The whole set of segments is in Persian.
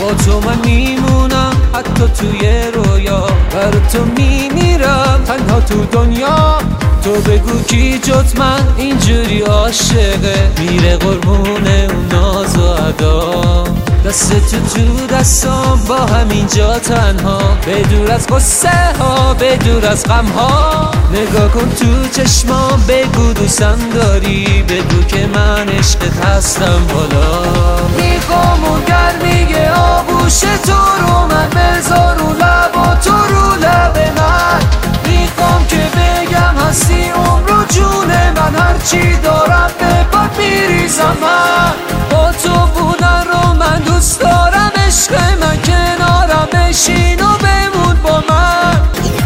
با تو من میمونم حتی توی رویا، بر تو میمیرم تنها تو دنیا. تو بگو کی جز من اینجوری عاشقه، میره قربون اون ناز و ادا. دست تو دستام با همینجا تنها، بدور از قصه ها بدور از غم ها. نگاه کن تو چشمام بگو دوستم داری، بگو که من عشقت هستم بالا. میخوام اون گرمی آغوش تو رو من بذار رو لب و تو رو لب من. میخوام که بگم هستی عمر و جون من، هرچی دارم به پات میریزم من. با تو بودن رو من دوست دارم، عشق من کنارم بشین و بمون با من.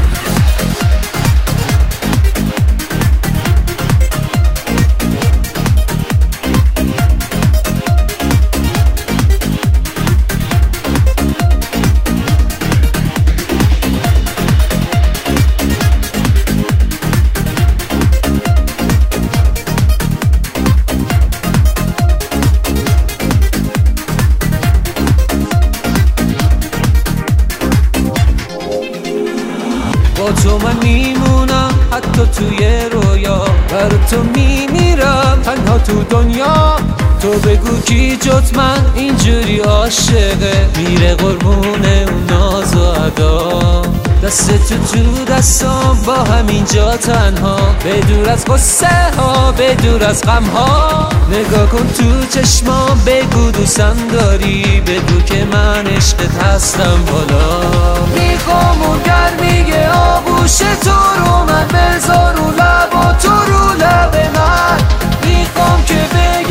با تو من میمونم حتی توی رویا، بر تو میمیرم تنها تو دنیا. تو بگو کی جز من اینجوری عاشقه، میره قربون اون ناز و ادا. دست تو دستام با همینجا تنها، بدور از قصه ها بدور از غم ها. نگاه کن تو چشمام بگو دوستم داری، بگو که من عشقت هستم بالا. میخوام اون گرمی آغوش تو رو من بذار رو لب و تو رو لب من. میخوام که